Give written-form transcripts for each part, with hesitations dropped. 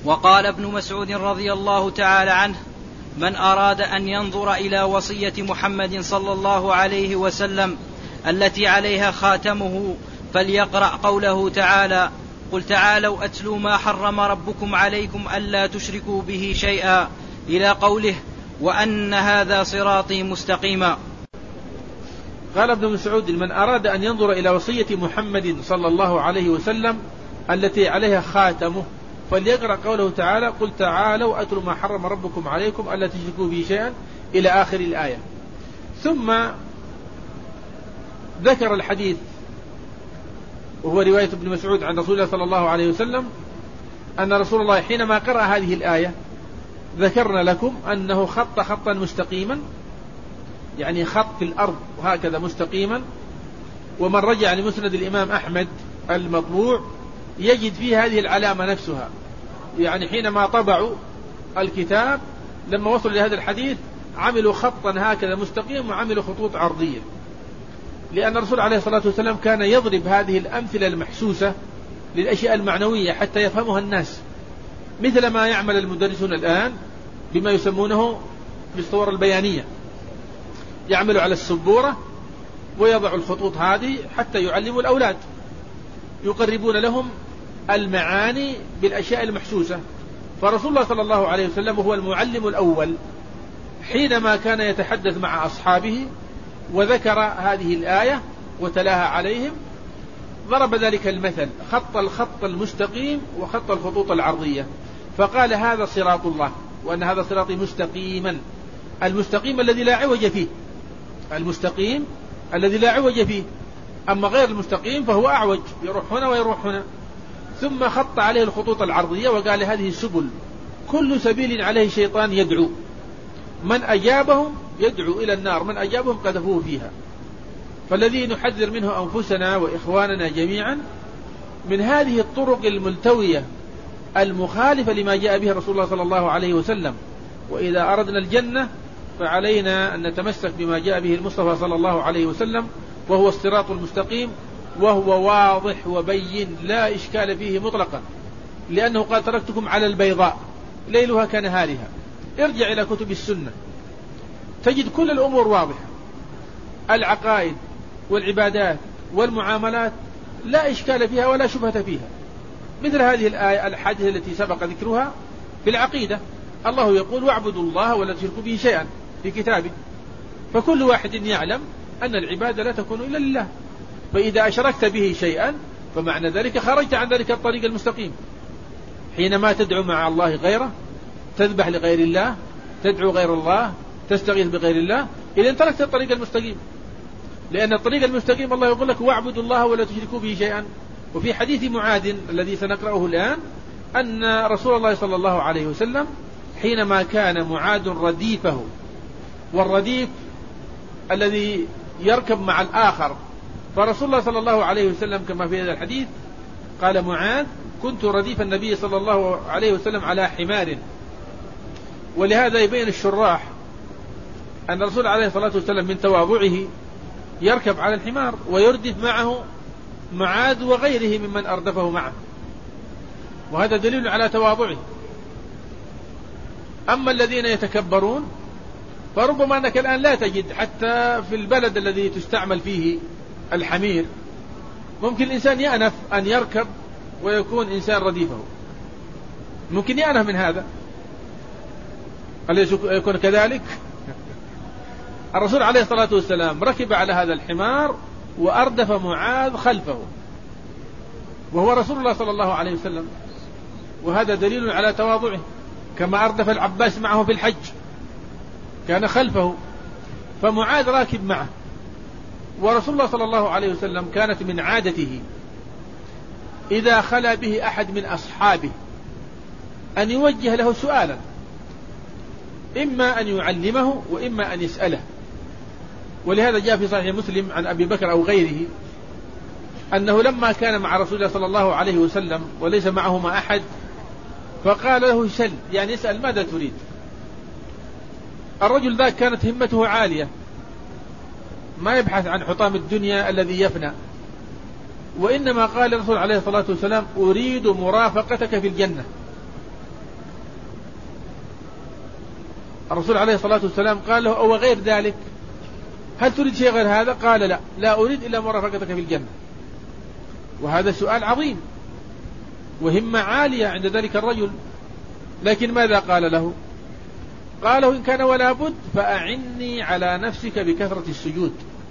وقال ابن مسعود رضي الله تعالى عنه: من أراد أن ينظر إلى وصية محمد صلى الله عليه وسلم التي عليها خاتمه فليقرأ قوله تعالى: قل تعالوا أتلوا ما حرم ربكم عليكم ألا تشركوا به شيئا، إلى قوله: وأن هذا صراطي مستقيما. قال ابن مسعود: من أراد أن ينظر إلى وصية محمد صلى الله عليه وسلم التي عليها خاتمه فليقرأ قوله تعالى: قل تعالوا أتلوا ما حرم ربكم عليكم ألا تشركوا به شيئا، إلى آخر الآية. ثم ذكر الحديث وهو رواية ابن مسعود عن رسول الله صلى الله عليه وسلم أن رسول الله حينما قرأ هذه الآية ذكرنا لكم أنه خط خطا مستقيما، يعني خط في الأرض هكذا مستقيما. ومن رجع لمسند الإمام أحمد المطبوع يجد فيه هذه العلامة نفسها، يعني حينما طبعوا الكتاب لما وصلوا لهذا الحديث عملوا خطا هكذا مستقيم وعملوا خطوط عرضية، لأن الرسول عليه الصلاة والسلام كان يضرب هذه الأمثلة المحسوسة للأشياء المعنوية حتى يفهمها الناس، مثل ما يعمل المدرسون الآن بما يسمونه بالصور البيانية، يعملوا على السبورة ويضع الخطوط هذه حتى يعلموا الأولاد، يقربون لهم المعاني بالأشياء المحسوسة. فرسول الله صلى الله عليه وسلم هو المعلم الأول، حينما كان يتحدث مع أصحابه وذكر هذه الآية وتلاها عليهم ضرب ذلك المثل، خط الخط المستقيم وخط الخطوط العرضية، فقال: هذا صراط الله وأن هذا صراطي مستقيما، المستقيم الذي لا عوج فيه، المستقيم الذي لا عوج فيه. أما غير المستقيم فهو أعوج، يروح هنا ويروح هنا. ثم خط عليه الخطوط العرضية وقال: هذه السبل كل سبيل عليه شيطان يدعو، من أجابهم يدعو إلى النار، من أجابهم قذفوه فيها. فالذي نحذر منه أنفسنا وإخواننا جميعا من هذه الطرق الملتوية المخالفة لما جاء به رسول الله صلى الله عليه وسلم. وإذا أردنا الجنة فعلينا أن نتمسك بما جاء به المصطفى صلى الله عليه وسلم، وهو الصراط المستقيم، وهو واضح وبين لا إشكال فيه مطلقا، لأنه قال: تركتكم على البيضاء ليلها كنهارها. ارجع إلى كتب السنة تجد كل الأمور واضحة، العقائد والعبادات والمعاملات لا إشكال فيها ولا شبهة فيها. مثل هذه الآية الحادثة التي سبق ذكرها في العقيدة، الله يقول: واعبدوا الله ولا تشركوا به شيئا في كتابه، فكل واحد يعلم أن العبادة لا تكون إلا لله، فإذا أشركت به شيئا فمعنى ذلك خرجت عن ذلك الطريق المستقيم. حينما تدعو مع الله غيره، تذبح لغير الله، تدعو غير الله، تستغيث بغير الله، إذا تركت الطريق المستقيم، لأن الطريق المستقيم الله يقول لك: واعبدوا الله ولا تشركوا به شيئا. وفي حديث معاذ الذي سنقرأه الآن أن رسول الله صلى الله عليه وسلم حينما كان معاذ رديفه، والرديف الذي يركب مع الآخر، فرسول الله صلى الله عليه وسلم كما في هذا الحديث قال معاذ: كنت رديف النبي صلى الله عليه وسلم على حمار. ولهذا يبين الشراح أن الرسول عليه الصلاة والسلام من تواضعه يركب على الحمار ويردف معه معاذ وغيره ممن أردفه معه، وهذا دليل على تواضعه. أما الذين يتكبرون فربما أنك الآن لا تجد حتى في البلد الذي تستعمل فيه الحمير، ممكن الإنسان يأنف أن يركب ويكون إنسان رديفه، ممكن يأنف من هذا. أليس يكون كذلك؟ الرسول عليه الصلاة والسلام ركب على هذا الحمار وأردف معاذ خلفه، وهو رسول الله صلى الله عليه وسلم، وهذا دليل على تواضعه. كما أردف العباس معه في الحج كان خلفه، فمعاذ راكب معه. ورسول الله صلى الله عليه وسلم كانت من عادته إذا خلا به أحد من أصحابه أن يوجه له سؤالا، إما أن يعلمه وإما أن يسأله. ولهذا جاء في صحيح مسلم عن أبي بكر أو غيره أنه لما كان مع رسول الله صلى الله عليه وسلم وليس معهما أحد فقال له: سل، يعني اسأل ماذا تريد. الرجل ذاك كانت همته عالية، ما يبحث عن حطام الدنيا الذي يفنى، وإنما قال الرسول عليه الصلاة والسلام: أريد مرافقتك في الجنة. الرسول عليه الصلاة والسلام قال له: أو غير ذلك، هل تريد شيء غير هذا؟ قال: لا أريد إلا مرافقتك في الجنة. وهذا سؤال عظيم وهمة عالية عند ذلك الرجل، لكن ماذا قال له؟ قال له: إن كان ولا بد فأعني على نفسك بكثرة السجود.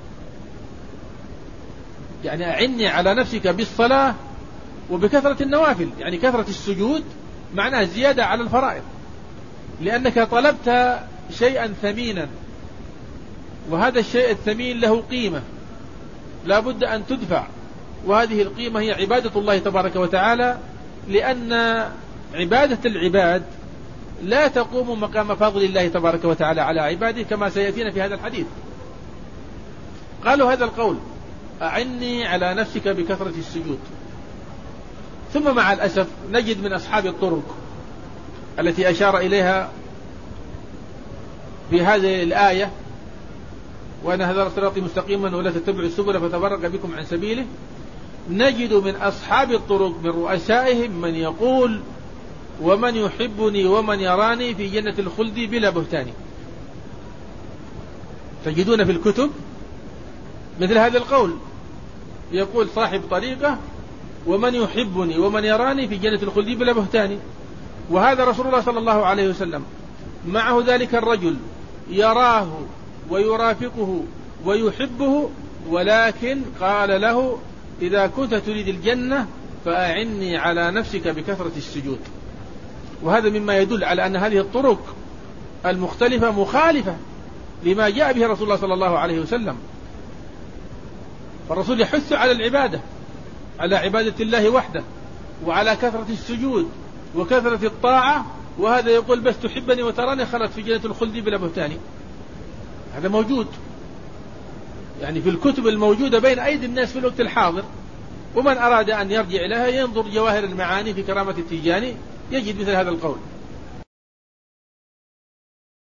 يعني أعني على نفسك بالصلاة وبكثرة النوافل. يعني كثرة السجود معناه زيادة على الفرائض، لأنك طلبت شيئا ثمينا، وهذا الشيء الثمين له قيمة لا بد أن تدفع، وهذه القيمة هي عبادة الله تبارك وتعالى، لأن عبادة العباد لا تقوم مقام فضل الله تبارك وتعالى على عباده، كما سيأتينا في هذا الحديث. قالوا هذا القول: أعني على نفسك بكثرة السجود. ثم مع الأسف نجد من أصحاب الطرق التي أشار إليها في هذه الآية: وأن هذا صراطي مستقيما ولا تتبعوا السبل فتفرق بكم عن سبيله، نجد من أصحاب الطرق من رؤسائهم من يقول: ومن يحبني ومن يراني في جنة الخلد بلا بهتان. تجدون في الكتب مثل هذا القول، يقول صاحب طريقة: ومن يحبني ومن يراني في جنة الخلد بلا بهتان. وهذا رسول الله صلى الله عليه وسلم معه ذلك الرجل يراه ويرافقه ويحبه، ولكن قال له: إذا كنت تريد الجنة فأعني على نفسك بكثرة السجود. وهذا مما يدل على أن هذه الطرق المختلفة مخالفة لما جاء به رسول الله صلى الله عليه وسلم. فالرسول يحث على العبادة، على عبادة الله وحده، وعلى كثرة السجود وكثرة الطاعة، وهذا يقول: بس تحبني وتراني خلت في جنة الخلد بلا بهتان. هذا موجود يعني في الكتب الموجودة بين أيدي الناس في الوقت الحاضر، ومن أراد أن يرجع إليها ينظر جواهر المعاني في كرامة التيجاني يجد مثل هذا القول.